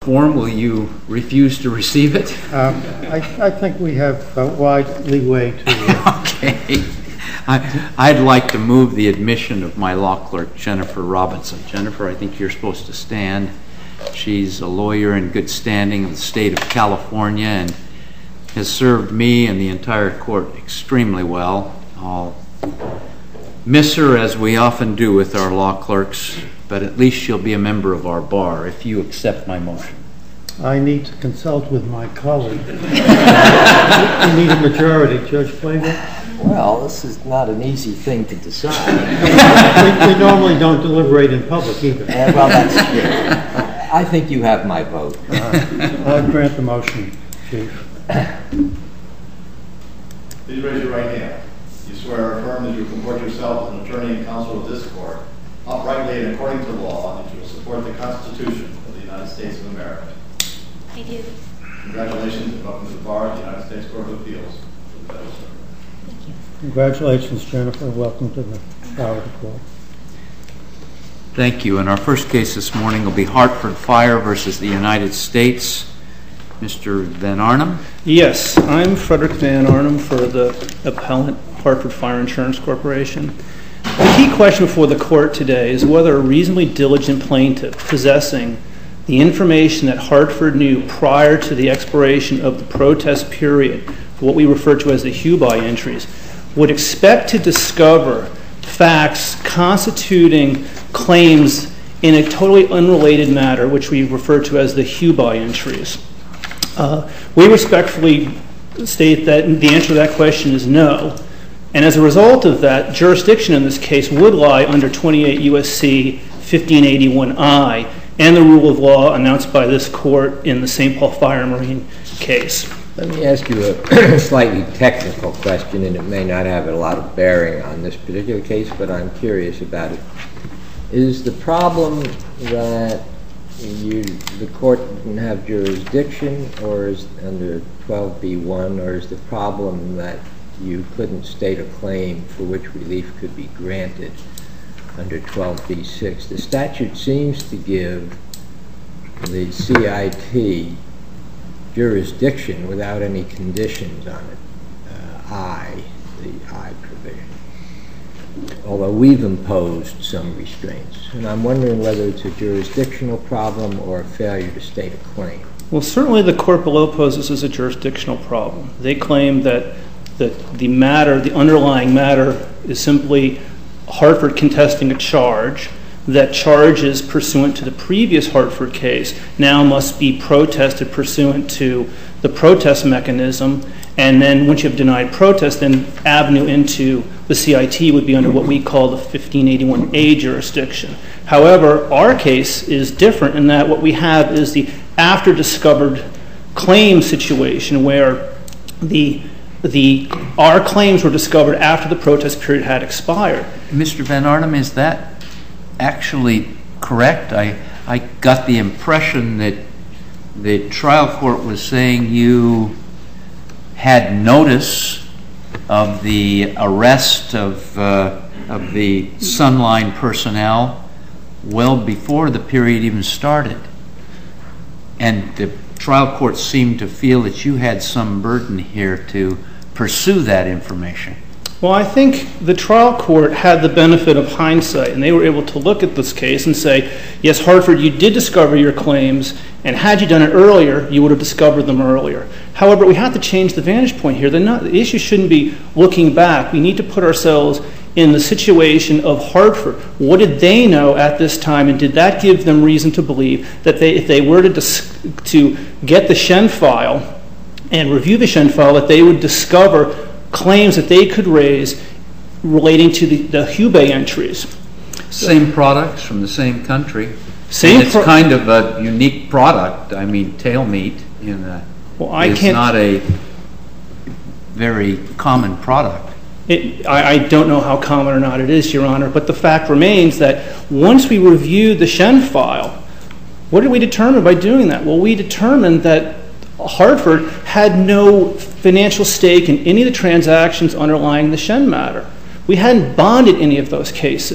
form. Will you refuse to receive it? I think we have wide leeway to... Okay. I'd like to move the admission of my law clerk, Jennifer Robinson. Jennifer, I think you're supposed to stand. She's a lawyer in good standing of the state of California and has served me and the entire court extremely well. I'll miss her, as we often do with our law clerks, but at least she'll be a member of our bar if you accept my motion. I need to consult with my colleague. You need a majority, Judge Flavor? Well, this is not an easy thing to decide. We normally don't deliberate in public either. Well, that's true. I think you have my vote. I'll grant the motion, Chief. Please raise your right hand. You swear or affirm that you will comport yourself as an attorney and counsel of this court, uprightly and according to law, and that you will support the Constitution of the United States of America. I do. Congratulations and welcome to the bar of the United States Court of Appeals for the Federal Circuit. Thank you. Congratulations, Jennifer. Welcome to the bar of the court. Thank you. And our first case this morning will be Hartford Fire versus the United States. Mr. Van Arnhem? Yes, I'm Frederick Van Arnhem for the appellant, Hartford Fire Insurance Corporation. The key question before the court today is whether a reasonably diligent plaintiff possessing the information that Hartford knew prior to the expiration of the protest period, for what we refer to as the Hubei entries, would expect to discover facts constituting claims in a totally unrelated matter, which we refer to as the Hubei entries. We respectfully state that the answer to that question is no. And as a result of that, jurisdiction in this case would lie under 28 U.S.C. 1581I and the rule of law announced by this court in the St. Paul Fire and Marine case. Let me ask you a slightly technical question, and it may not have a lot of bearing on this particular case, but I'm curious about it. Is the problem that the court didn't have jurisdiction, or is under 12b1, or is the problem that you couldn't state a claim for which relief could be granted under 12b6? The statute seems to give the CIT jurisdiction without any conditions on it, the I provision, although we've imposed some restraints. And I'm wondering whether it's a jurisdictional problem or a failure to state a claim. Well, certainly the court below poses as a jurisdictional problem. They claim that the matter, the underlying matter, is simply Hartford contesting a charge. That charges pursuant to the previous Hartford case now must be protested pursuant to the protest mechanism, and then once you have denied protest, then avenue into the CIT would be under what we call the 1581A jurisdiction. However, our case is different in that what we have is the after discovered claim situation where our claims were discovered after the protest period had expired. Mr. Van Arnhem, is that actually correct? I got the impression that the trial court was saying you had notice of the arrest of the Sunline personnel well before the period even started. And the trial court seemed to feel that you had some burden here to pursue that information. Well, I think the trial court had the benefit of hindsight, and they were able to look at this case and say, yes, Hartford, you did discover your claims, and had you done it earlier, you would have discovered them earlier. However, we have to change the vantage point here. The issue shouldn't be looking back. We need to put ourselves in the situation of Hartford. What did they know at this time, and did that give them reason to believe that if they were to get the Shen file and review the Shen file, that they would discover claims that they could raise relating to the Hubei entries? Same products from the same country. It's kind of a unique product. I mean, tail meat is not a very common product. I don't know how common or not it is, Your Honor, but the fact remains that once we reviewed the Shen file, what did we determine by doing that? Well, we determined that Hartford had no financial stake in any of the transactions underlying the Shen matter. We hadn't bonded any of those cases.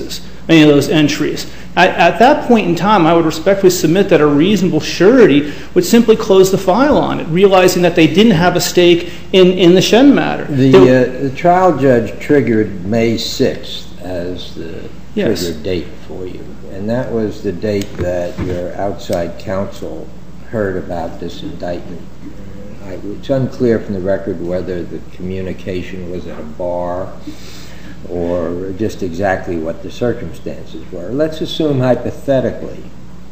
any of those entries. At that point in time, I would respectfully submit that a reasonable surety would simply close the file on it, realizing that they didn't have a stake in the Shen matter. The trial judge triggered May 6th as the trigger date for you, and that was the date that your outside counsel heard about this indictment. It's unclear from the record whether the communication was at a bar or just exactly what the circumstances were. Let's assume hypothetically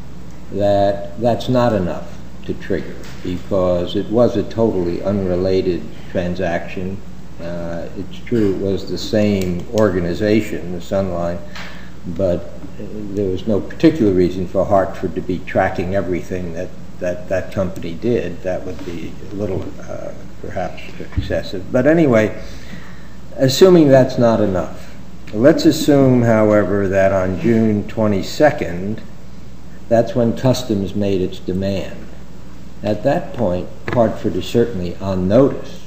that that's not enough to trigger, because it was a totally unrelated transaction. It's true it was the same organization, the Sunline, but there was no particular reason for Hartford to be tracking everything that company did. That would be a little perhaps excessive. But anyway, assuming that's not enough, let's assume, however, that on June 22nd, that's when Customs made its demand. At that point, Hartford is certainly on notice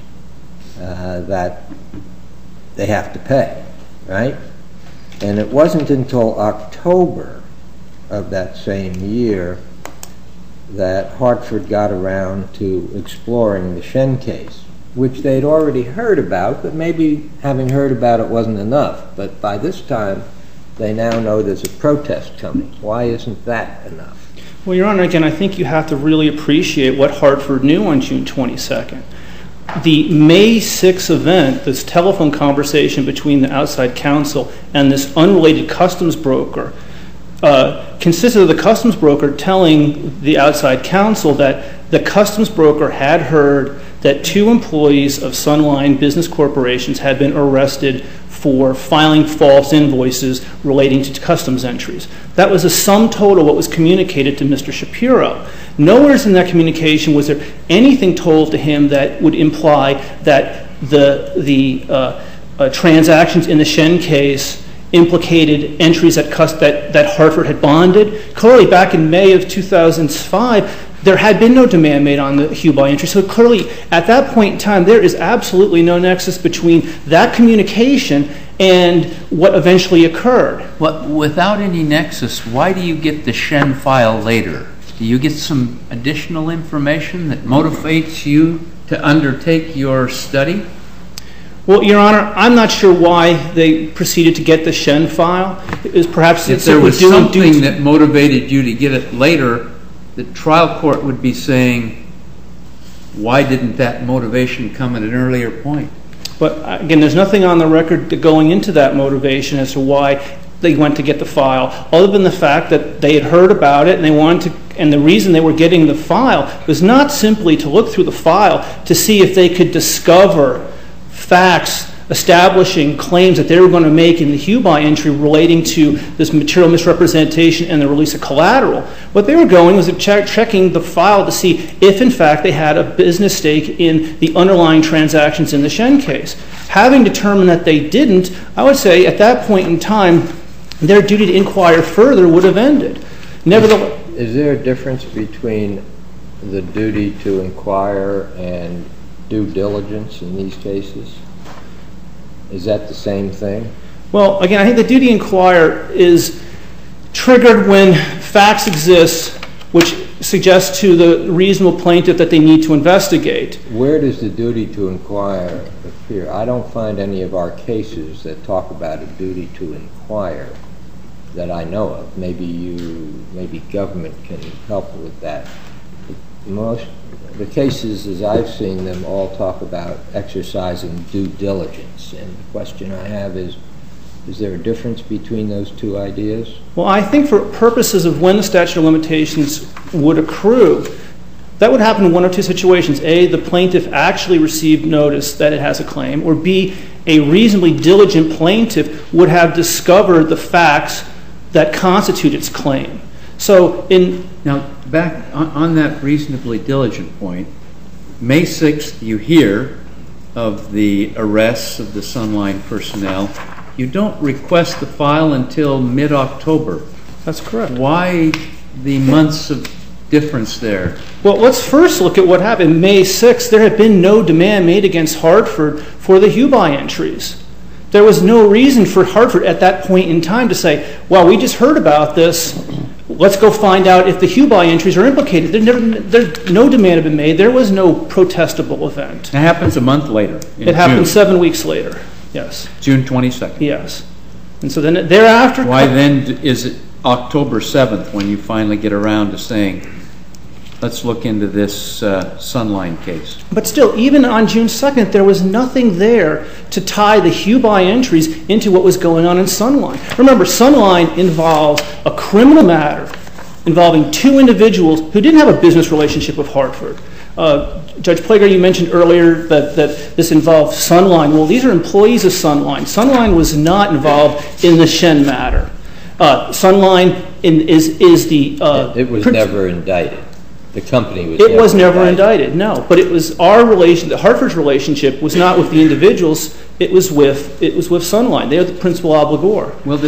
that they have to pay, right? And it wasn't until October of that same year that Hartford got around to exploring the Shen case, which they'd already heard about, but maybe having heard about it wasn't enough. But by this time, they now know there's a protest coming. Why isn't that enough? Well, Your Honor, again, I think you have to really appreciate what Hartford knew on June 22nd. The May 6th event, this telephone conversation between the outside counsel and this unrelated customs broker, consisted of the customs broker telling the outside counsel that the customs broker had heard that 2 employees of Sunline Business Corporations had been arrested for filing false invoices relating to customs entries. That was a sum total of what was communicated to Mr. Shapiro. Nowhere in that communication was there anything told to him that would imply that the transactions in the Shen case implicated entries that Hartford had bonded. Clearly, back in May of 2005, there had been no demand made on the Hubai entry. So clearly, at that point in time, there is absolutely no nexus between that communication and what eventually occurred. Well, without any nexus, why do you get the Shen file later? Do you get some additional information that motivates you to undertake your study? Well, Your Honor, I'm not sure why they proceeded to get the Shen file. It was perhaps if there was something that motivated you to get it later, the trial court would be saying, why didn't that motivation come at an earlier point? But again, there's nothing on the record going into that motivation as to why they went to get the file, other than the fact that they had heard about it and they wanted to, and the reason they were getting the file was not simply to look through the file to see if they could discover facts establishing claims that they were going to make in the Hubai entry relating to this material misrepresentation and the release of collateral. What they were going was checking the file to see if, in fact, they had a business stake in the underlying transactions in the Shen case. Having determined that they didn't, I would say at that point in time, their duty to inquire further would have ended. Nevertheless, is there a difference between the duty to inquire and due diligence in these cases? Is that the same thing? Well, again, I think the duty to inquire is triggered when facts exist which suggest to the reasonable plaintiff that they need to investigate. Where does the duty to inquire appear? I don't find any of our cases that talk about a duty to inquire that I know of. Maybe government can help with that. The cases, as I've seen them, all talk about exercising due diligence. And the question I have is there a difference between those two ideas? Well, I think for purposes of when the statute of limitations would accrue, that would happen in one of two situations. A, the plaintiff actually received notice that it has a claim, or B, a reasonably diligent plaintiff would have discovered the facts that constitute its claim. So now, back on that reasonably diligent point, May 6th you hear of the arrests of the Sunline personnel. You don't request the file until mid-October. That's correct. Why the months of difference there? Well, let's first look at what happened. May 6th, there had been no demand made against Hartford for the Hubai entries. There was no reason for Hartford at that point in time to say, well, we just heard about this. Let's go find out if the Hubei entries are implicated. No demand had been made. There was no protestable event. It happens a month later. It happened 7 weeks later, yes. June 22nd. Yes. And so then thereafter... Why then is it October 7th when you finally get around to saying, let's look into this Sunline case? But still, even on June 2nd, there was nothing there to tie the Hubei entries into what was going on in Sunline. Remember, Sunline involved a criminal matter involving two individuals who didn't have a business relationship with Hartford. Judge Plager, you mentioned earlier that this involved Sunline. Well, these are employees of Sunline. Sunline was not involved in the Shen matter. Sunline is the... it was never indicted. The company was It was never indicted, no. But it was our relation, Hartford's relationship was not with the individuals, it was with Sunline. They're the principal obligor. Well,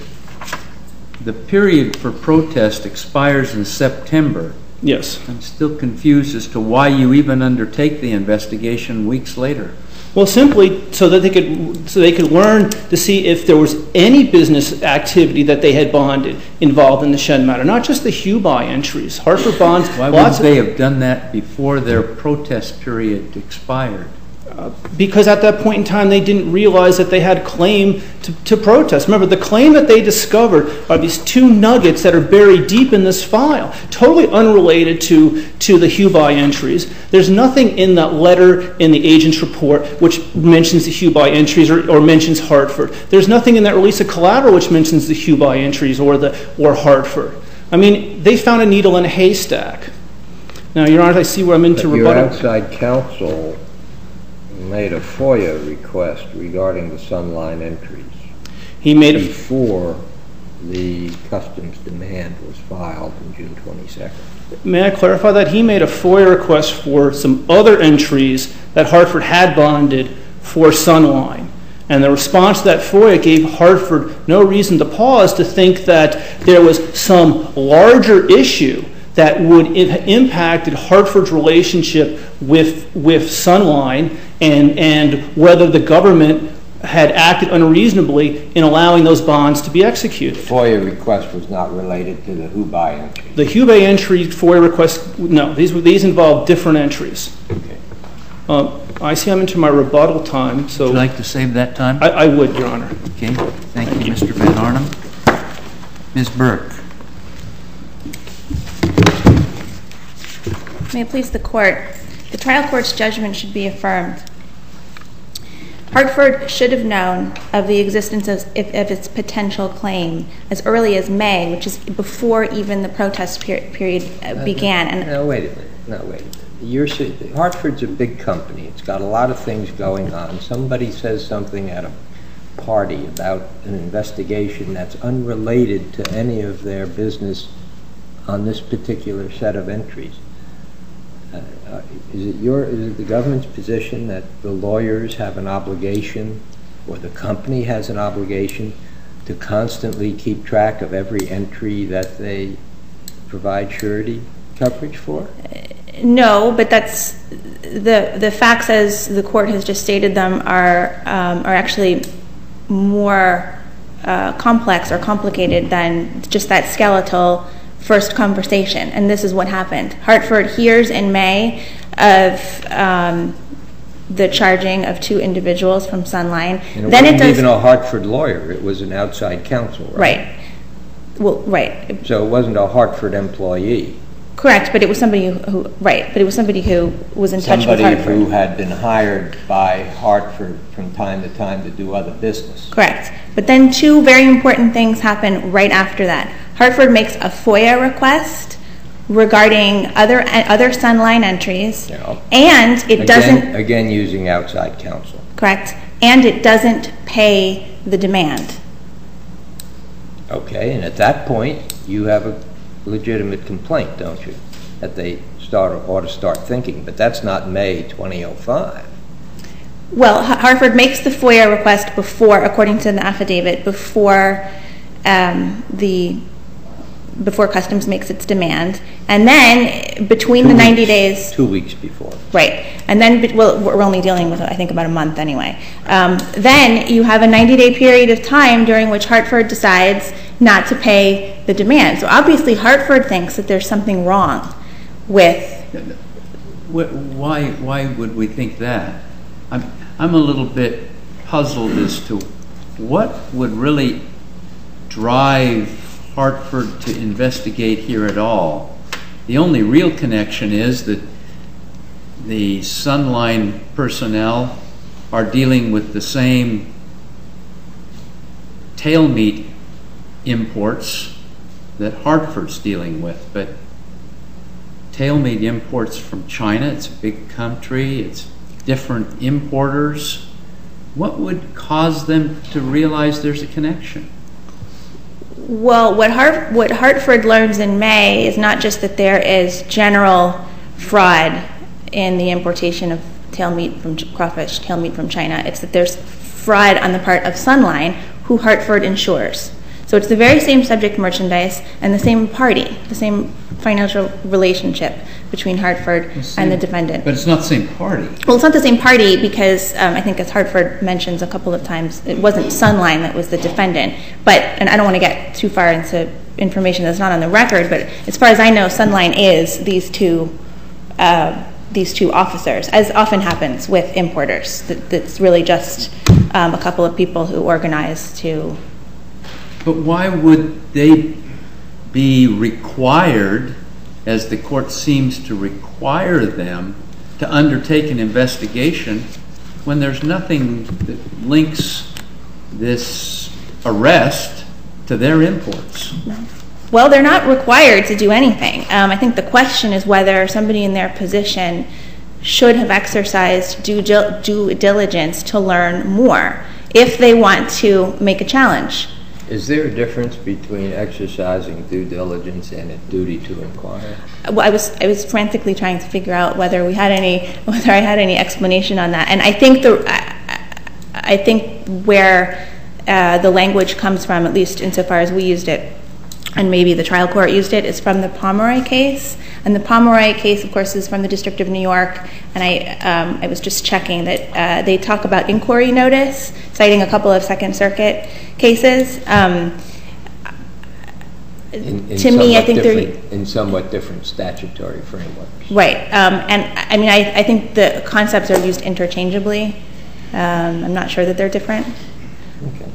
the period for protest expires in September. Yes. I'm still confused as to why you even undertake the investigation weeks later. Well, simply so that they could learn to see if there was any business activity that they had bonded involved in the Shen matter, not just the Hubei entries. Hartford bonds. Why wouldn't they have done that before their protest period expired? Because at that point in time, they didn't realize that they had claim to protest. Remember, the claim that they discovered are these two nuggets that are buried deep in this file, totally unrelated to the Hubei entries. There's nothing in that letter in the agent's report which mentions the Hubei entries or mentions Hartford. There's nothing in that release of collateral which mentions the Hubei entries or Hartford. I mean, they found a needle in a haystack. Now, Your Honor, I see where I'm into rebuttal. Your outside counsel made a FOIA request regarding the Sunline entries. He made before the customs demand was filed on June 22nd. May I clarify that? He made a FOIA request for some other entries that Hartford had bonded for Sunline. And the response to that FOIA gave Hartford no reason to pause to think that there was some larger issue that would have impacted Hartford's relationship with Sunline and whether the government had acted unreasonably in allowing those bonds to be executed. The FOIA request was not related to the Hubei entry. The Hubei entry FOIA request, no. These involve different entries. Okay. I see I'm into my rebuttal time. So would you like to save that time? I would, Your Honor. Okay. Thank you, Mr. Van Arnhem. Ms. Burke. May it please the Court, the trial court's judgment should be affirmed. Hartford should have known of the existence of its potential claim as early as May, which is before even the protest period began. No, wait a minute. Hartford's a big company. It's got a lot of things going on. Somebody says something at a party about an investigation that's unrelated to any of their business on this particular set of entries. Is it the government's position that the lawyers have an obligation or the company has an obligation to constantly keep track of every entry that they provide surety coverage for? No, but that's the facts as the court has just stated them are actually more complex or complicated than just that skeletal first conversation, and this is what happened. Hartford hears in May of the charging of two individuals from Sunline. And it wasn't even a Hartford lawyer. It was an outside counsel, right? Right. Well, right. So it wasn't a Hartford employee. Correct, but it was somebody who was in touch with Hartford. Somebody who had been hired by Hartford from time to time to do other business. Correct. But then two very important things happen right after that. Hartford makes a FOIA request regarding other Sunline entries, and it doesn't... Again, using outside counsel. Correct. And it doesn't pay the demand. Okay, and at that point, you have a legitimate complaint, don't you? That they ought to start thinking, but that's not May 2005. Well, Hartford makes the FOIA request before, according to the affidavit, before the before Customs makes its demand. And then between the 90 days... 2 weeks before. Right. And then, well, we're only dealing with, I think, about a month anyway. Then you have a 90-day period of time during which Hartford decides not to pay the demand. So obviously Hartford thinks that there's something wrong with... Why would we think that? I'm a little bit puzzled as to what would really drive Hartford to investigate here at all. The only real connection is that the Sunline personnel are dealing with the same tail meat imports that Hartford's dealing with, but tail meat imports from China, it's a big country, it's different importers. What would cause them to realize there's a connection? Well, what Hartford learns in May is not just that there is general fraud in the importation of crawfish tail meat from China. It's that there's fraud on the part of Sunline, who Hartford insures. So it's the very same subject merchandise and the same party, the same financial relationship between Hartford and the defendant. But it's not the same party. Well, it's not the same party because I think, as Hartford mentions a couple of times, it wasn't Sunline that was the defendant. And I don't want to get too far into information that's not on the record, but as far as I know, Sunline is these two officers, as often happens with importers. That's really just a couple of people who organize to... But why would they be required, as the court seems to require them, to undertake an investigation when there's nothing that links this arrest to their imports? Well, they're not required to do anything. I think the question is whether somebody in their position should have exercised due diligence to learn more if they want to make a challenge. Is there a difference between exercising due diligence and a duty to inquire? Well, I was frantically trying to figure out whether I had any explanation on that, and I think where the language comes from, at least insofar as we used it, and maybe the trial court used it, is from the Pomeroy case. And the Pomeroy case, of course, is from the District of New York. And I was just checking that they talk about inquiry notice, citing a couple of Second Circuit cases. To me, I think they're... In somewhat different statutory frameworks. Right. And I mean, I think the concepts are used interchangeably. I'm not sure that they're different. Okay.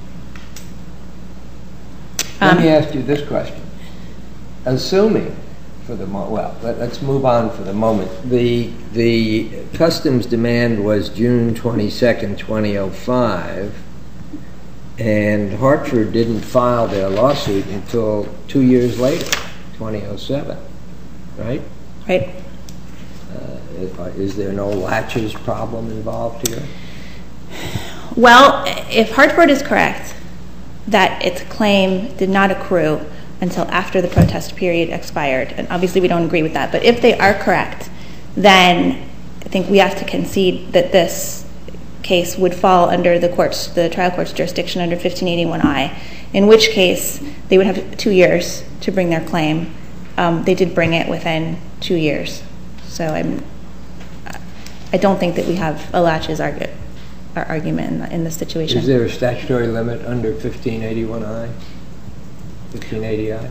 Let me ask you this question. Assuming, let's move on for the moment. The customs demand was June 22nd, 2005, and Hartford didn't file their lawsuit until 2 years later, 2007, right? Right. Is there no laches problem involved here? Well, if Hartford is correct that its claim did not accrue until after the protest period expired, and obviously we don't agree with that, but if they are correct, then I think we have to concede that this case would fall under the trial court's jurisdiction under 1581I, in which case they would have 2 years to bring their claim. They did bring it within 2 years. So I don't think that we have a laches argument in this situation. Is there a statutory limit under 1581I? 1580I?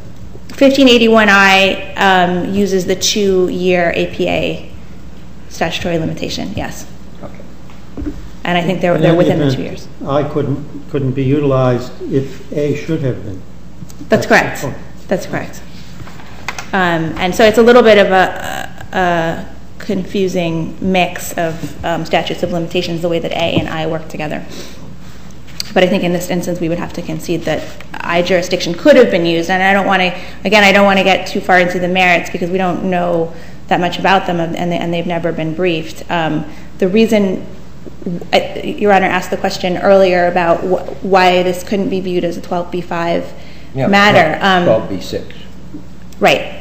1581I uses the 2-year APA statutory limitation, yes. Okay. And I think they're within the 2 years. I couldn't be utilized if A should have been. That's correct. That's correct. And so it's a little bit of a confusing mix of statutes of limitations, the way that A and I work together. But I think in this instance we would have to concede that I jurisdiction could have been used, and I don't want to get too far into the merits because we don't know that much about them, and they've never been briefed. The reason Your Honor asked the question earlier about why this couldn't be viewed as a 12b-5 matter. 12b-6. Right.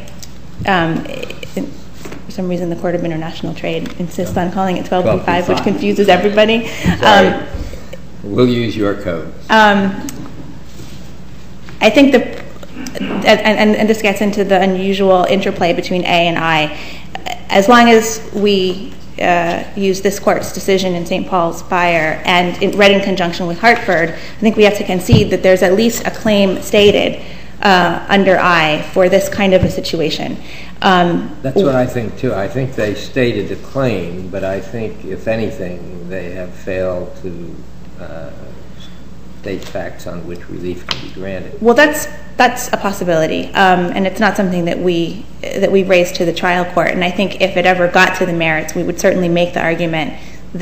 For some reason, the Court of International Trade insists on calling it 12b-5, which confuses everybody. Sorry. We'll use your code. I think and this gets into the unusual interplay between A and I. As long as we use this court's decision in St. Paul's Fire and read in conjunction with Hartford, I think we have to concede that there's at least a claim stated under I for this kind of a situation. That's what I think, too. I think they stated the claim, but I think, if anything, they have failed to state facts on which relief can be granted. Well, that's a possibility, and it's not something that we raised to the trial court. And I think if it ever got to the merits, we would certainly make the argument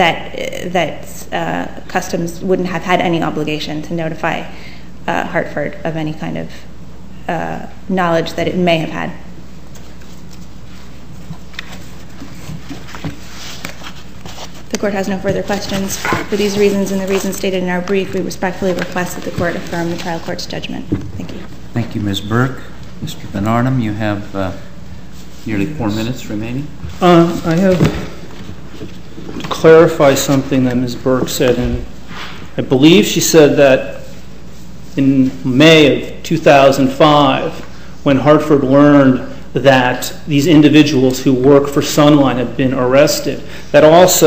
that Customs wouldn't have had any obligation to notify Hartford of any kind of knowledge that it may have had. The court has no further questions. For these reasons and the reasons stated in our brief, we respectfully request that the court affirm the trial court's judgment. Thank you. Thank you, Ms. Burke. Mr. Van Arnhem, you have nearly 4 minutes remaining. I have to clarify something that Ms. Burke said, and I believe she said that in May of 2005, when Hartford learned that these individuals who work for Sunline had been arrested, that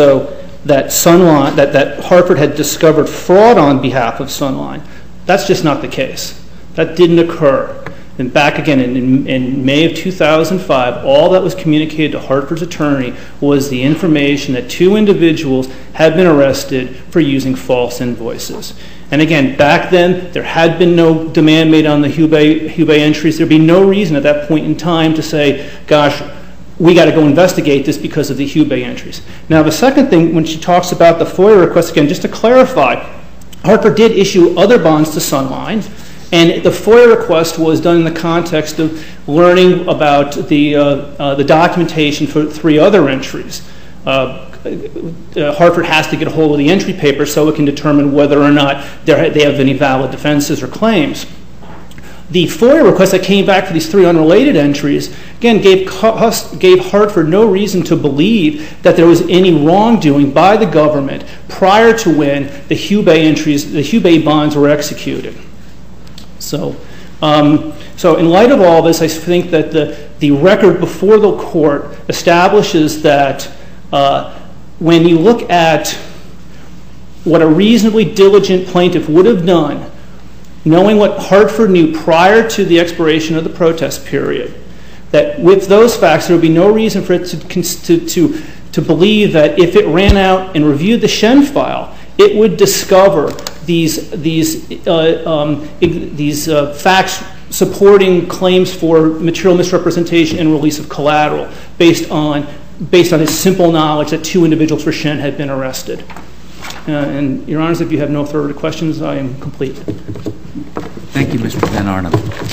Hartford had discovered fraud on behalf of Sunline. That's just not the case. That didn't occur. And back again in May of 2005, all that was communicated to Hartford's attorney was the information that 2 individuals had been arrested for using false invoices. And again, back then, there had been no demand made on the Hubei entries. There'd be no reason at that point in time to say, gosh, we got to go investigate this because of the Hubei entries. Now, the second thing, when she talks about the FOIA request, again, just to clarify, Hartford did issue other bonds to Sunline, and the FOIA request was done in the context of learning about the documentation for 3 other entries. Hartford has to get a hold of the entry paper so it can determine whether or not they have any valid defenses or claims. The FOIA request that came back for these 3 unrelated entries, again, gave Hartford no reason to believe that there was any wrongdoing by the government prior to when the Hubei bonds were executed. So in light of all this, I think that the record before the court establishes that when you look at what a reasonably diligent plaintiff would have done, knowing what Hartford knew prior to the expiration of the protest period, that with those facts there would be no reason for it to believe that if it ran out and reviewed the Shen file, it would discover these facts supporting claims for material misrepresentation and release of collateral based on his simple knowledge that 2 individuals for Shen had been arrested. And Your Honors, if you have no further questions, I am complete. Thank you, Mr. Van Arnhem.